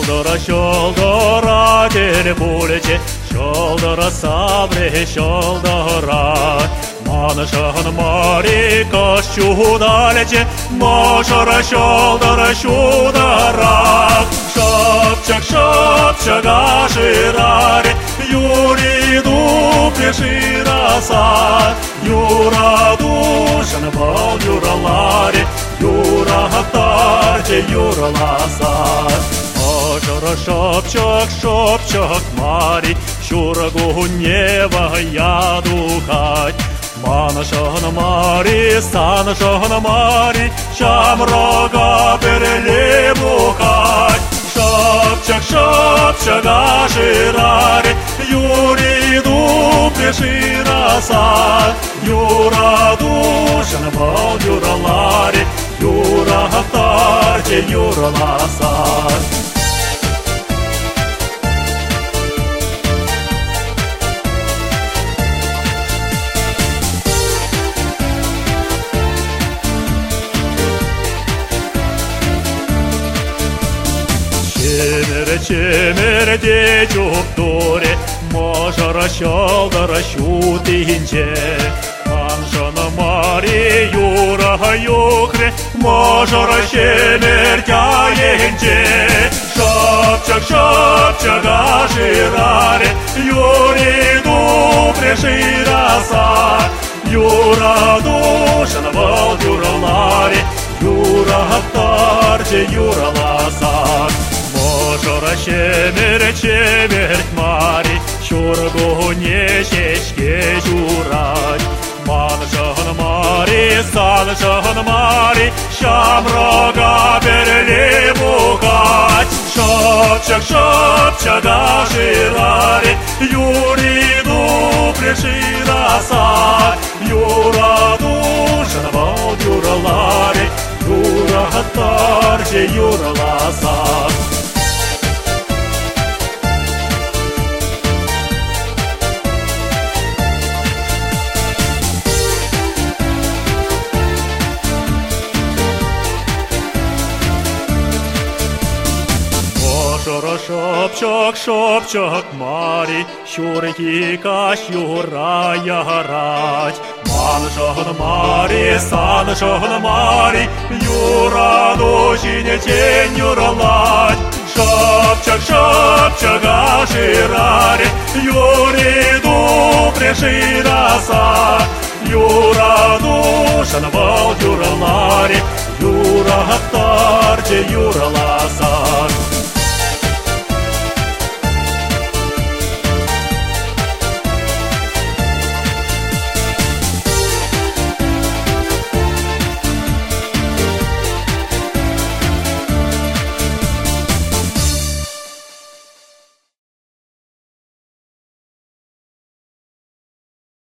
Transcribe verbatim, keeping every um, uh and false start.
Щолдора, щолдора, телепулече, щолдора, сабле, щолдора. Манышын мари кощу далече, Мошора, щолдора, щудара. Шапчак, шапчак, ашираре, Юри дупе шираса, Юра душан бал, Юра ларе, Юра хатарче, Юра ласа. Мошора, шапчак, шапчак, мари, Щурагу нева я духать. Манышын мари, санышын мари, Шамрога переле бухать. Шапчак, шапчак, ашираре, Юри дупе шираса, Юра душан бал, Юра ларе, Юра хатарче, Юра ласа. Чемер, чемер, дечуп доре, Мошора, щолдора, щутинче. Маншын мари, Юра юхре, Мошора, чемер, тяенче. Шапчак, шапчак, ашираре, Юри дупре шираса, Юра душан бал, Юра ларе, Юра хатарче, Юра ласа. Мошора, чемер, чемерть мари, Щурагу нечечке журать. Манышын мари, санышын мари, Шамрога переле бухать. Шапчак, шапчак, ашираре, Юри дупре шираса, Юра душан бал, Юра ларе, Юра хатарче, Юра ласа. Мошора, шапчак, шапчак, мари, Щурки ка щура яграть. Манышын мари, санышын мари, Юра душине тень юралать. Шапчак, шапчак, ашираре, Юри дупре шираса,